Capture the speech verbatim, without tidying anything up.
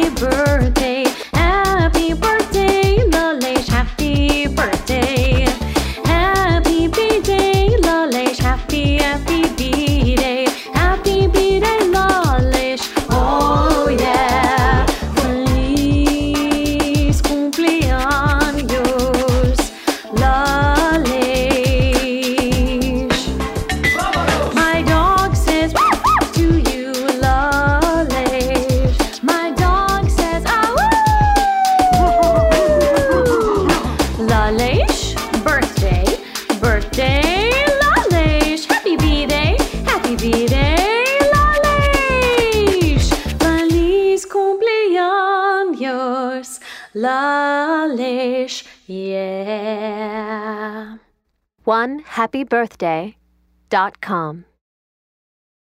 birthday, happy birthday, Lalish, happy birthday. Happy B-Day, Lalish, happy, happy B-Day. Happy B-Day, Lalish, oh yeah. Feliz cumpleaños, Lalish. My dog says to you, Lalish. My dog says, ah, woo! Lalish, birthday, birthday, Lalish. Happy B-Day, happy B-Day, Lalish. Feliz cumpleaños, Lalish, yeah. one happy birthday dot com